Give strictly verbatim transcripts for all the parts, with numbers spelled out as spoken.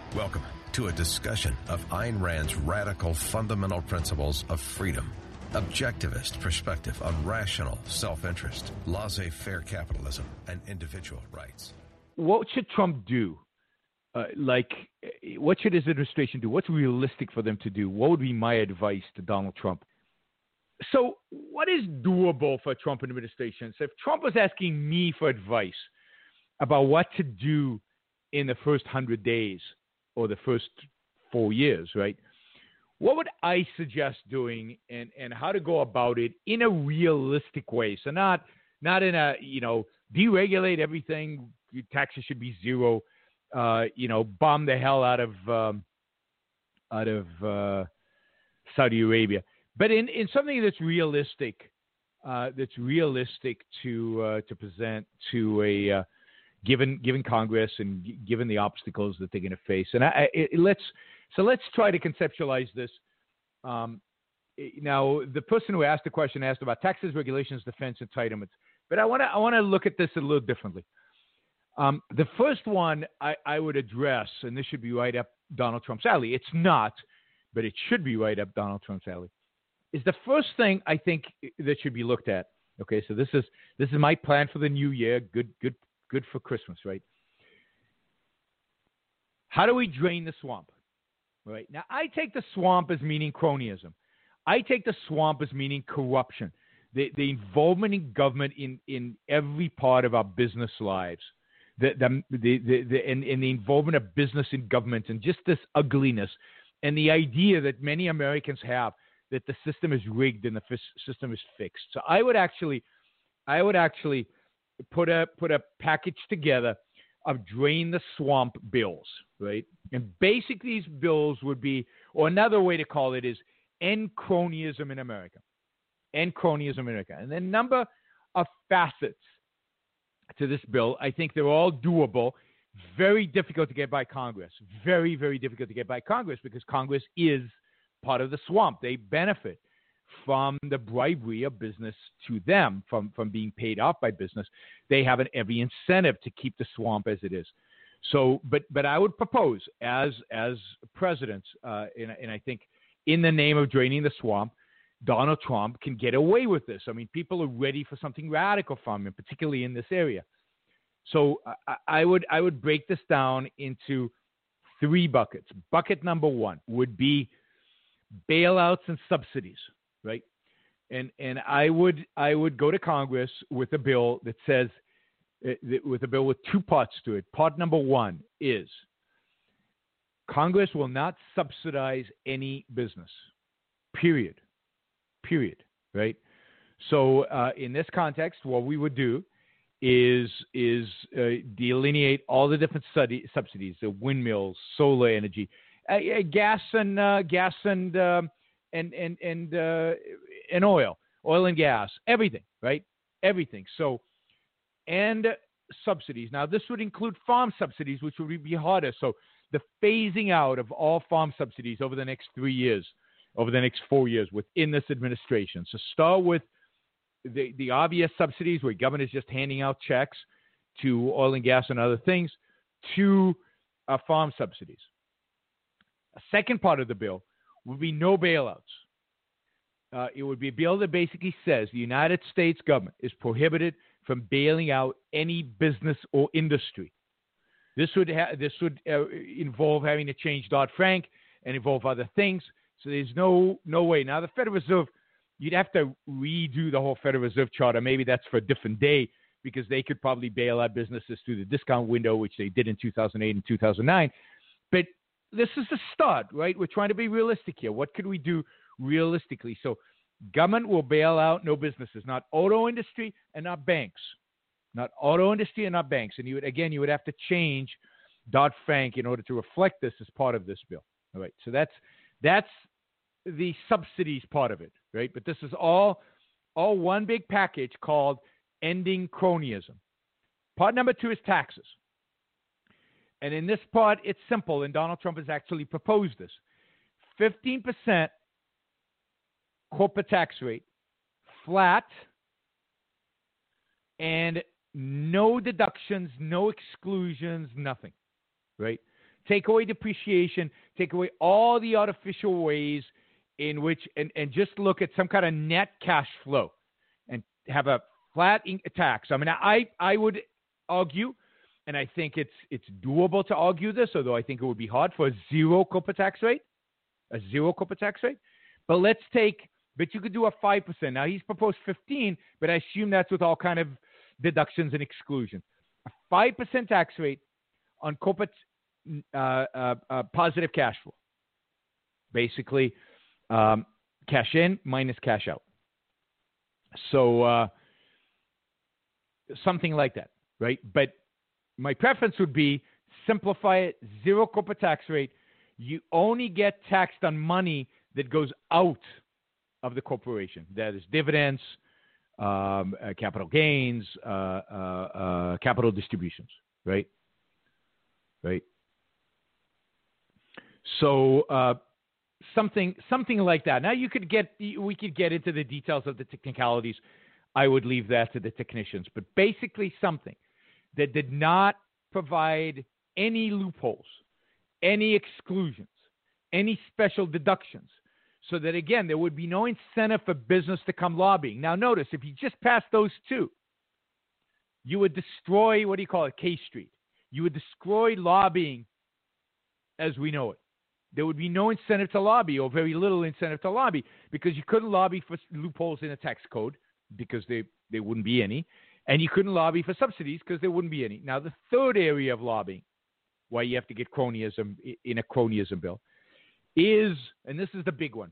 Welcome to a discussion of Ayn Rand's radical fundamental principles of freedom, objectivist perspective on rational self-interest, laissez-faire capitalism, and individual rights. What should Trump do? Uh, like, what should his administration do? What's realistic for them to do? What would be my advice to Donald Trump? So what is doable for a Trump administration? So if Trump was asking me for advice about what to do in the first hundred days or the first four years, right? What would I suggest doing and, and how to go about it in a realistic way? So not not in a, you know, deregulate everything, taxes should be zero, uh, you know, bomb the hell out of um, out of uh, Saudi Arabia. But in, in something that's realistic, uh, that's realistic to uh, to present to a uh, given given Congress and g- given the obstacles that they're going to face. And I, it, let's so let's try to conceptualize this. Um, now, the person who asked the question asked about taxes, regulations, defense, entitlements. But I want to I want to look at this a little differently. Um, the first one I, I would address, and this should be right up Donald Trump's alley. It's not, but it should be right up Donald Trump's alley. Is the first thing I think that should be looked at. Okay, so this is this is my plan for the new year. Good, good. Good for Christmas, right? How do we drain the swamp? Right? Now, I take the swamp as meaning cronyism. I take the swamp as meaning corruption, the, the involvement in government in, in every part of our business lives, the, the, the, the, the, and, and the involvement of business in government and just this ugliness and the idea that many Americans have that the system is rigged and the f- system is fixed. So I would actually, I would actually put a put a package together of drain the swamp bills, right? And basically these bills would be, or another way to call it is end cronyism in America. End cronyism in America. And then number of facets to this bill, I think they're all doable. Very difficult to get by Congress. Very, very difficult to get by Congress because Congress is part of the swamp. They benefit from the bribery of business to them, from, from being paid off by business. They have an every incentive to keep the swamp as it is. So, but but I would propose as as president, uh, and, and I think in the name of draining the swamp, Donald Trump can get away with this. I mean, people are ready for something radical from him, particularly in this area. So I, I would I would break this down into three buckets. Bucket number one would be bailouts and subsidies. Right, and and I would I would go to Congress with a bill that says uh, with a bill with two parts to it. Part number one is Congress will not subsidize any business. Period. Period. Right. So uh, in this context, what we would do is is uh, delineate all the different study, subsidies: the windmills, solar energy, uh, uh, gas and uh, gas and um, and and and uh, and oil, oil and gas, everything, right? Everything. So, and subsidies. Now, this would include farm subsidies, which would be harder. So, the phasing out of all farm subsidies over the next three years, over the next four years within this administration. So, start with the the obvious subsidies where government is just handing out checks to oil and gas and other things, to uh, farm subsidies. A second part of the bill would be no bailouts. Uh, it would be a bill that basically says the United States government is prohibited from bailing out any business or industry. This would ha- this would uh, involve having to change Dodd-Frank and involve other things. So there's no no way. Now the Federal Reserve, you'd have to redo the whole Federal Reserve charter. Maybe that's for a different day because they could probably bail out businesses through the discount window, which they did in two thousand eight and two thousand nine. But this is the start, right? We're trying to be realistic here. What could we do realistically? So government will bail out no businesses, not auto industry and not banks. Not auto industry and not banks. And you would, again, you would have to change Dodd-Frank in order to reflect this as part of this bill. All right. So that's that's the subsidies part of it, right? But this is all all one big package called ending cronyism. Part number two is taxes. And in this part, it's simple, and Donald Trump has actually proposed this. fifteen percent corporate tax rate, flat, and no deductions, no exclusions, nothing, right? Take away depreciation, take away all the artificial ways in which, and, and just look at some kind of net cash flow and have a flat in- tax. I mean, I, I would argue, and I think it's it's doable to argue this, although I think it would be hard, for a zero corporate tax rate, a zero corporate tax rate. But let's take, but you could do a five percent. Now, he's proposed fifteen, but I assume that's with all kind of deductions and exclusions. A five percent tax rate on corporate uh, uh, uh, positive cash flow. Basically, um, cash in minus cash out. So uh, something like that, right? But my preference would be simplify it, zero corporate tax rate. You only get taxed on money that goes out of the corporation. That is dividends, um, uh, capital gains, uh, uh, uh, capital distributions, right? Right. So uh, something something like that. Now you could get we could get into the details of the technicalities. I would leave that to the technicians. But basically something that did not provide any loopholes, any exclusions, any special deductions, so that, again, there would be no incentive for business to come lobbying. Now, notice, if you just passed those two, you would destroy, what do you call it, K Street. You would destroy lobbying as we know it. There would be no incentive to lobby, or very little incentive to lobby, because you couldn't lobby for loopholes in a tax code because they, there wouldn't be any, and you couldn't lobby for subsidies because there wouldn't be any. Now, the third area of lobbying, why you have to get cronyism in a cronyism bill, is, and this is the big one,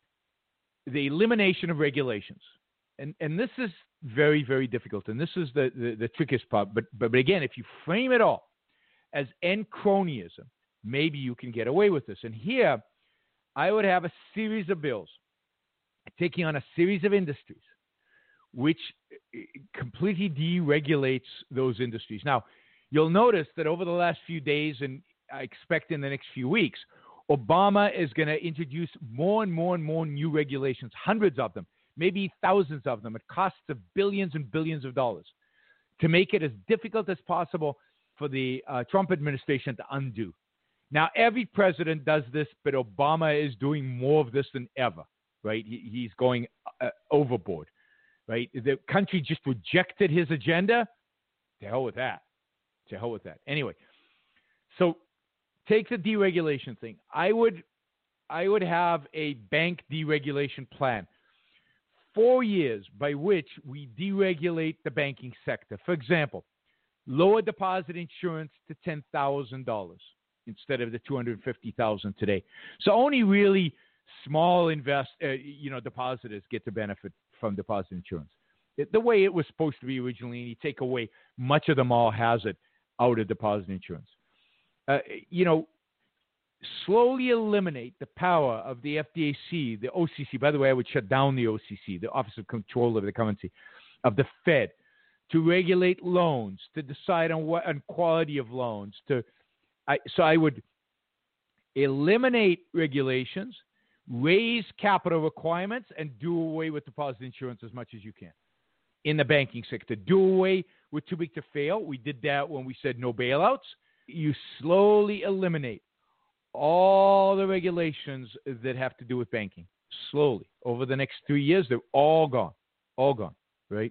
the elimination of regulations. And and this is very, very difficult, and this is the, the, the trickiest part. But, but but again, if you frame it all as end cronyism, maybe you can get away with this. And here, I would have a series of bills taking on a series of industries, which completely deregulates those industries. Now, you'll notice that over the last few days, and I expect in the next few weeks, Obama is going to introduce more and more and more new regulations, hundreds of them, maybe thousands of them, at costs of billions and billions of dollars, to make it as difficult as possible for the uh, Trump administration to undo. Now, every president does this, but Obama is doing more of this than ever, right? He, he's going uh, overboard, right? The country just rejected his agenda. To hell with that. To hell with that. Anyway, so take the deregulation thing. I would, I would have a bank deregulation plan. Four years by which we deregulate the banking sector. For example, lower deposit insurance to ten thousand dollars instead of the two hundred fifty thousand dollars today. So only really small invest, uh, you know, depositors get to benefit from deposit insurance. It, the way it was supposed to be originally, and you take away much of the mall hazard out of deposit insurance. Uh, you know, slowly eliminate the power of the F D I C, the O C C. By the way, I would shut down the O C C, the Office of Control of the Currency, of the Fed, to regulate loans, to decide on what on quality of loans. To, I, so I would eliminate regulations, raise capital requirements, and do away with deposit insurance as much as you can in the banking sector. Do away with too big to fail. We did that when we said no bailouts. You slowly eliminate all the regulations that have to do with banking. Slowly. Over the next three years, they're all gone. All gone, right?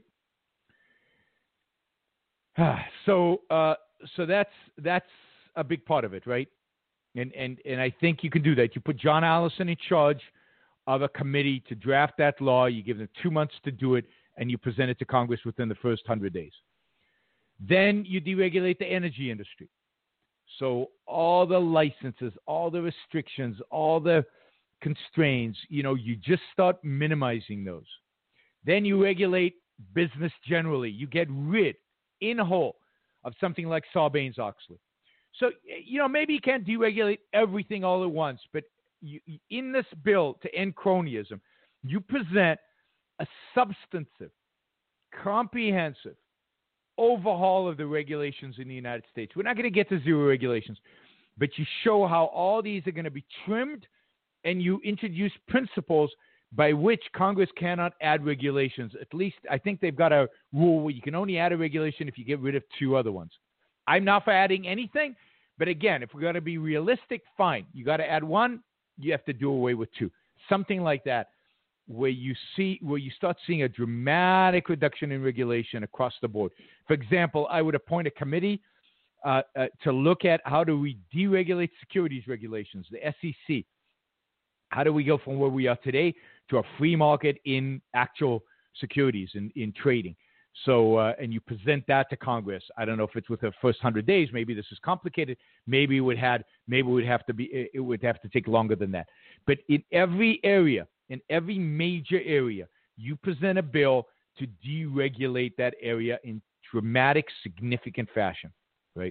So uh, so that's that's a big part of it, right? And, and, and I think you can do that. You put John Allison in charge of a committee to draft that law. You give them two months to do it, and you present it to Congress within the first one hundred days. Then you deregulate the energy industry. So all the licenses, all the restrictions, all the constraints, you know, you just start minimizing those. Then you regulate business generally. You get rid, in whole, of something like Sarbanes-Oxley. So, you know, maybe you can't deregulate everything all at once, but you, in this bill to end cronyism, you present a substantive, comprehensive overhaul of the regulations in the United States. We're not going to get to zero regulations, but you show how all these are going to be trimmed, and you introduce principles by which Congress cannot add regulations. At least I think they've got a rule where you can only add a regulation if you get rid of two other ones. I'm not for adding anything, But again, if we're going to be realistic, fine. You got to add one, you have to do away with two. Something like that, where you see where you start seeing a dramatic reduction in regulation across the board. For example, I would appoint a committee uh, uh, to look at how do we deregulate securities regulations, the S E C. How do we go from where we are today to a free market in actual securities, in, in trading? So, uh, and you present that to Congress. I don't know if it's with the first hundred days. Maybe this is complicated. Maybe it would had. Maybe it would have to be. It would have to take longer than that. But in every area, in every major area, you present a bill to deregulate that area in dramatic, significant fashion, right?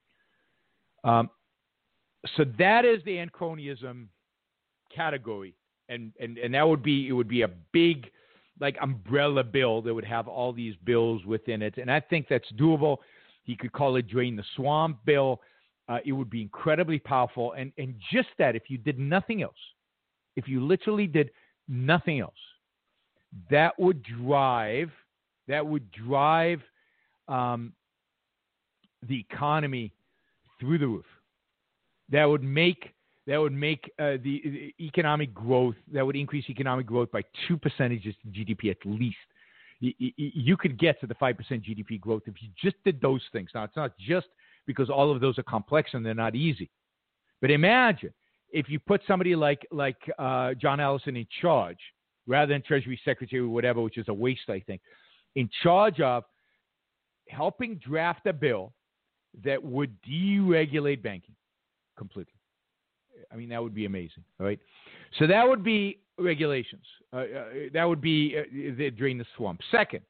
Um, so that is the anti-cronyism category, and, and and that would be it would be a big like umbrella bill that would have all these bills within it, and I think that's doable. He could call it Drain the Swamp bill. Uh, it would be incredibly powerful, and and just that, if you did nothing else, if you literally did nothing else, that would drive that would drive um, the economy through the roof. That would make That would make uh, the, the economic growth, that would increase economic growth by two percentages to G D P at least. You, you, you could get to the five percent G D P growth if you just did those things. Now, it's not just because all of those are complex and they're not easy. But imagine if you put somebody like, like uh, John Allison in charge, rather than Treasury Secretary or whatever, which is a waste, I think, in charge of helping draft a bill that would deregulate banking completely. I mean, that would be amazing, all right? So that would be regulations. Uh, uh, that would be uh, the, Drain the Swamp. Second,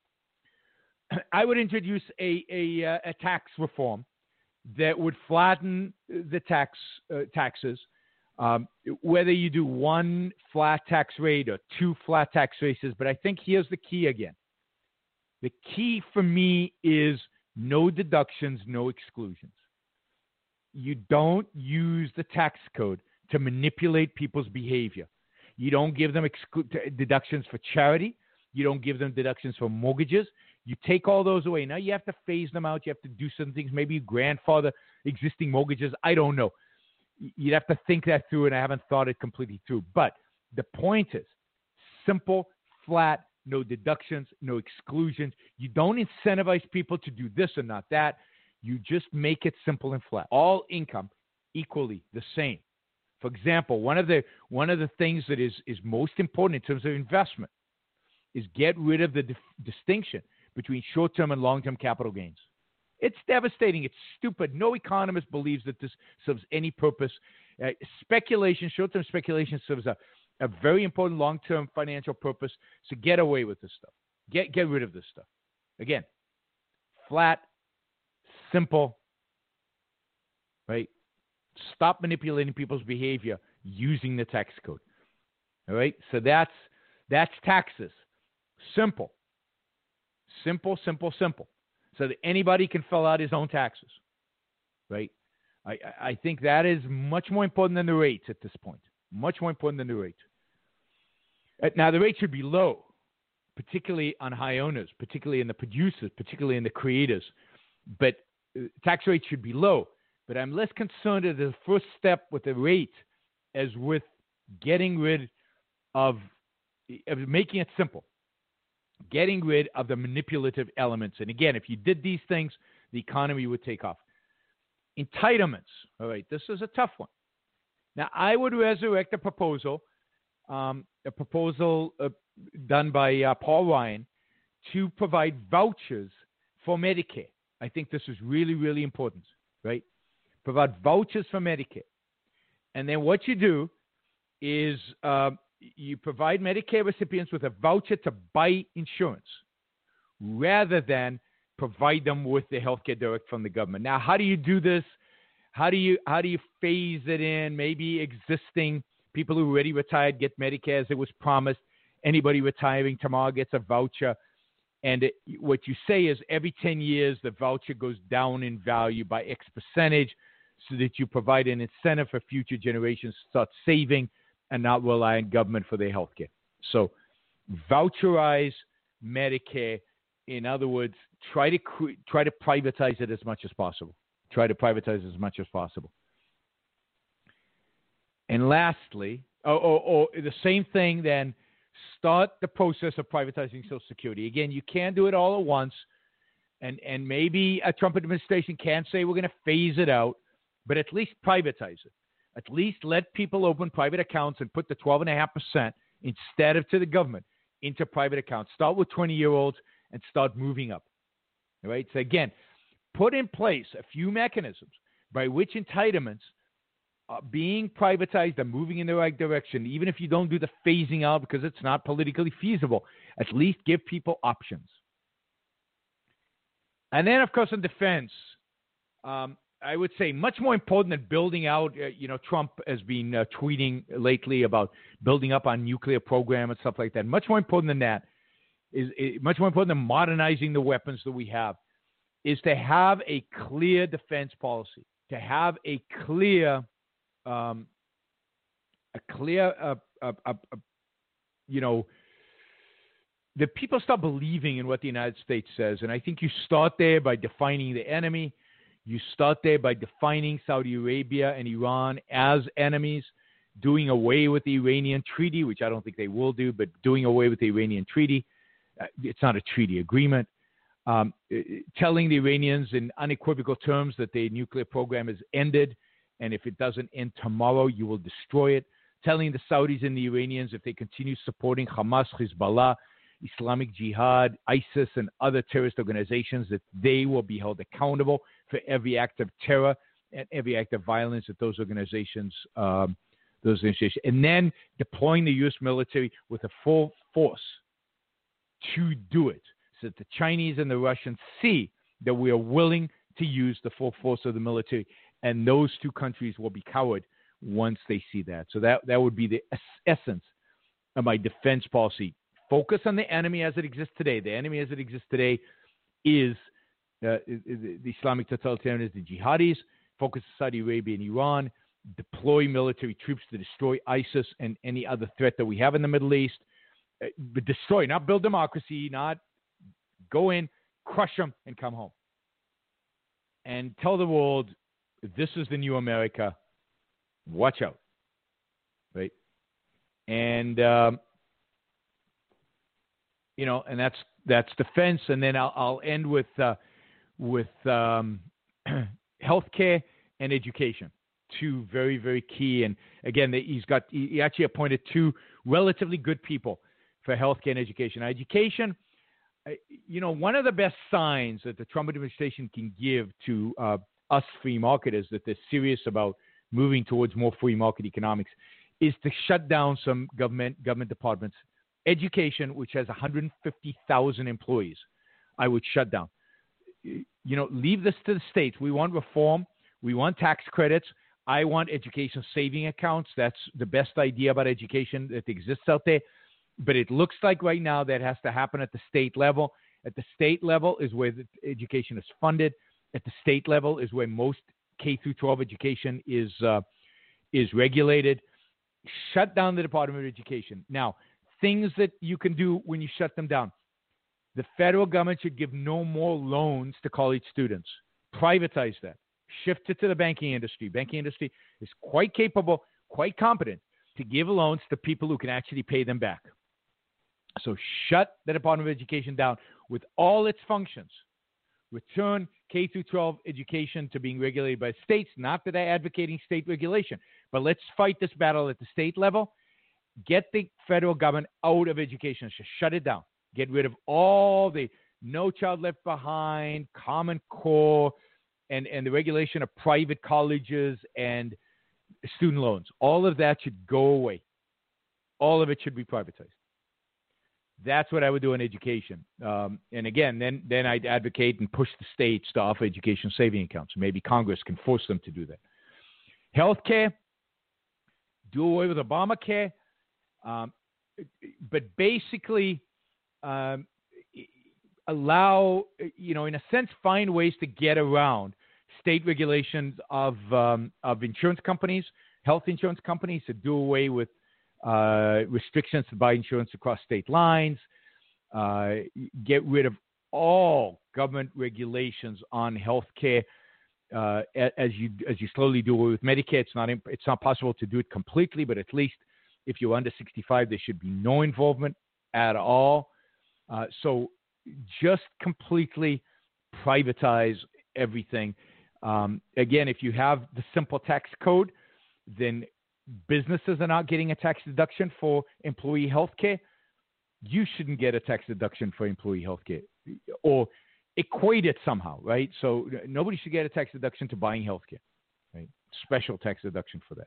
I would introduce a, a, uh, a tax reform that would flatten the tax uh, taxes, um, whether you do one flat tax rate or two flat tax rates. But I think here's the key again. The key for me is no deductions, no exclusions. You don't use the tax code to manipulate people's behavior. You don't give them exclu- deductions for charity. You don't give them deductions for mortgages. You take all those away. Now you have to phase them out. You have to do some things. Maybe you grandfather existing mortgages. I don't know. You'd have to think that through, and I haven't thought it completely through. But the point is simple, flat, no deductions, no exclusions. You don't incentivize people to do this or not that. You just make it simple and flat. All income equally the same. For example, one of the one of the things that is, is most important in terms of investment is get rid of the dif- distinction between short-term and long-term capital gains. It's devastating. It's stupid. No economist believes that this serves any purpose. Uh, speculation, short-term speculation serves a, a very important long-term financial purpose. So get away with this stuff. Get get rid of this stuff. Again, flat, simple, right? Stop manipulating people's behavior using the tax code. All right? So that's that's taxes. Simple. Simple, simple, simple. So that anybody can fill out his own taxes. Right? I, I think that is much more important than the rates at this point. Much more important than the rates. Now, the rate should be low, particularly on high owners, particularly in the producers, particularly in the creators. But tax rates should be low. But I'm less concerned as the first step with the rate as with getting rid of, of making it simple, getting rid of the manipulative elements. And again, if you did these things, the economy would take off. Entitlements. All right, this is a tough one. Now, I would resurrect a proposal, um, a proposal uh, done by uh, Paul Ryan to provide vouchers for Medicare. I think this is really, really important, right? Provide vouchers for Medicare. And then what you do is uh, you provide Medicare recipients with a voucher to buy insurance rather than provide them with the healthcare direct from the government. Now, how do you do this? How do you how do you phase it in? Maybe existing people who already retired get Medicare as it was promised. Anybody retiring tomorrow gets a voucher. And it, what you say is every ten years, the voucher goes down in value by X percentage so that you provide an incentive for future generations to start saving and not rely on government for their health care. So voucherize Medicare. In other words, try to cre- try to privatize it as much as possible. try to privatize as much as possible. And lastly, oh, oh, oh, the same thing then, start the process of privatizing Social Security. Again, you can't do it all at once, and, and maybe a Trump administration can say we're going to phase it out, but at least privatize it. At least let people open private accounts and put the twelve point five percent instead of to the government into private accounts. Start with twenty-year-olds and start moving up. All right? So again, put in place a few mechanisms by which entitlements are being privatized and moving in the right direction, even if you don't do the phasing out because it's not politically feasible. At least give people options. And then, of course, in defense, um, I would say much more important than building out, uh, you know, Trump has been uh, tweeting lately about building up on nuclear program and stuff like that. Much more important than that is, is much more important than modernizing the weapons that we have is to have a clear defense policy, to have a clear, um, a clear, uh, uh, uh, uh, you know, that people start believing in what the United States says. And I think you start there by defining the enemy. You start there by defining Saudi Arabia and Iran as enemies, doing away with the Iranian treaty, which I don't think they will do, but doing away with the Iranian treaty. Uh, it's not a treaty agreement. Um, telling the Iranians in unequivocal terms that their nuclear program is ended, and if it doesn't end tomorrow, you will destroy it. Telling the Saudis and the Iranians if they continue supporting Hamas, Hezbollah, Islamic Jihad, ISIS, and other terrorist organizations, that they will be held accountable for every act of terror and every act of violence that those organizations, um, those organizations, and then deploying the U S military with a full force to do it, so that the Chinese and the Russians see that we are willing to use the full force of the military, and those two countries will be cowed once they see that. So that that would be the essence of my defense policy. Focus on the enemy as it exists today. The enemy as it exists today is uh, the Islamic totalitarians, the jihadis. Focus on Saudi Arabia and Iran. Deploy military troops to destroy ISIS and any other threat that we have in the Middle East. Uh, but destroy, not build democracy, not go in, crush them, and come home. And tell the world, this is the new America. Watch out. Right? And... Um, You know, and that's that's defense, and then I'll, I'll end with uh, with um, healthcare and education, two very very key. And again, he's got he actually appointed two relatively good people for healthcare and education. Education, you know, one of the best signs that the Trump administration can give to uh, us free marketers that they're serious about moving towards more free market economics is to shut down some government government departments. Education, which has one hundred fifty thousand employees, I would shut down. You know, leave this to the states. We want reform. We want tax credits. I want education saving accounts. That's the best idea about education that exists out there. But it looks like right now that has to happen at the state level. At the state level is where the education is funded. At the state level is where most K through twelve education is uh, is regulated. Shut down the Department of Education. Now, things that you can do when you shut them down. The federal government should give no more loans to college students. Privatize that. Shift it to the banking industry. Banking industry is quite capable, quite competent to give loans to people who can actually pay them back. So shut the Department of Education down with all its functions. Return K through twelve education to being regulated by states. Not that I'm advocating state regulation, but let's fight this battle at the state level. Get the federal government out of education. Just shut it down. Get rid of all the No Child Left Behind, Common Core, and, and the regulation of private colleges and student loans. All of that should go away. All of it should be privatized. That's what I would do in education. Um, and again, then, then I'd advocate and push the states to offer education saving accounts. Maybe Congress can force them to do that. Healthcare, do away with Obamacare. Um, but basically um, allow, you know, in a sense, find ways to get around state regulations of um, of insurance companies, health insurance companies, to do away with uh, restrictions to buy insurance across state lines, uh, get rid of all government regulations on health care, uh, as you as you slowly do with Medicare. It's not it's not possible to do it completely, but at least if you're under sixty-five, there should be no involvement at all. Uh, so just completely privatize everything. Um, again, if you have the simple tax code, then businesses are not getting a tax deduction for employee health care. You shouldn't get a tax deduction for employee health care, or equate it somehow, right? So nobody should get a tax deduction to buying health care, right? Special tax deduction for that.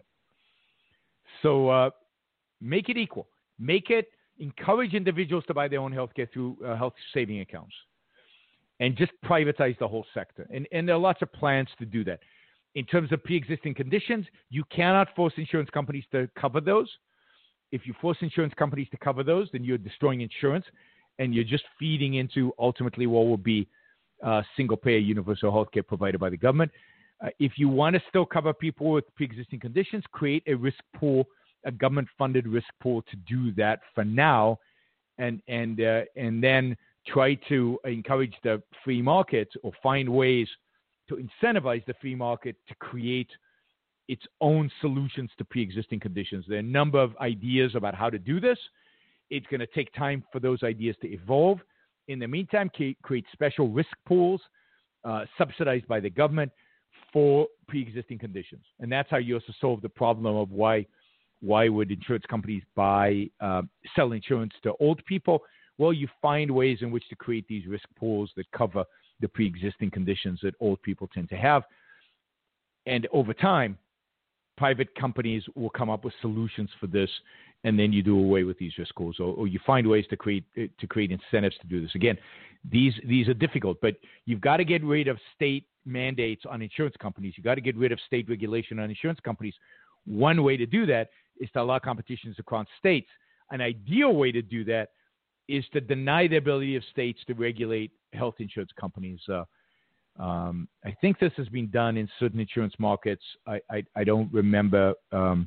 So uh, make it equal. Make it, encourage individuals to buy their own health care through uh, health saving accounts, and just privatize the whole sector. And, and there are lots of plans to do that. In terms of pre-existing conditions, you cannot force insurance companies to cover those. If you force insurance companies to cover those, then you're destroying insurance, and you're just feeding into ultimately what will be uh, single-payer universal health care provided by the government. Uh, if you want to still cover people with pre-existing conditions, create a risk pool, a government-funded risk pool to do that for now, and and uh, and then try to encourage the free market or find ways to incentivize the free market to create its own solutions to pre-existing conditions. There are a number of ideas about how to do this. It's going to take time for those ideas to evolve. In the meantime, create special risk pools uh, subsidized by the government for pre-existing conditions. And that's how you also solve the problem of why why would insurance companies buy, uh, sell insurance to old people? Well, you find ways in which to create these risk pools that cover the pre-existing conditions that old people tend to have. And over time, private companies will come up with solutions for this, and then you do away with these risk pools, or, or you find ways to create to create incentives to do this. Again, these these are difficult, but you've got to get rid of state mandates on insurance companies. You've got to get rid of state regulation on insurance companies. One way to do that is to allow competitions across states. An ideal way to do that is to deny the ability of states to regulate health insurance companies. Uh, um, I think this has been done in certain insurance markets. I, I, I don't remember um,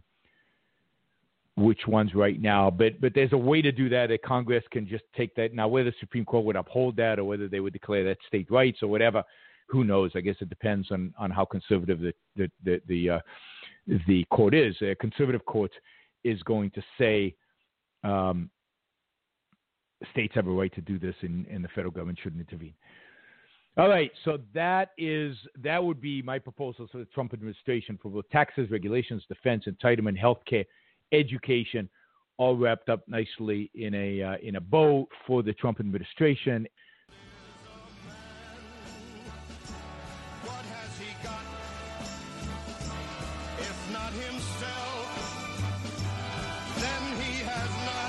which ones right now, but but there's a way to do that. That Congress can just take that. Now, whether the Supreme Court would uphold that or whether they would declare that state rights or whatever, who knows? I guess it depends on, on how conservative the the the the, uh, the court is. A conservative court is going to say um, states have a right to do this, and, and the federal government shouldn't intervene. All right, so that is that would be my proposals for the Trump administration for both taxes, regulations, defense, entitlement, healthcare, education, all wrapped up nicely in a uh, in a bow for the Trump administration. What has he got? If not himself, then he has not.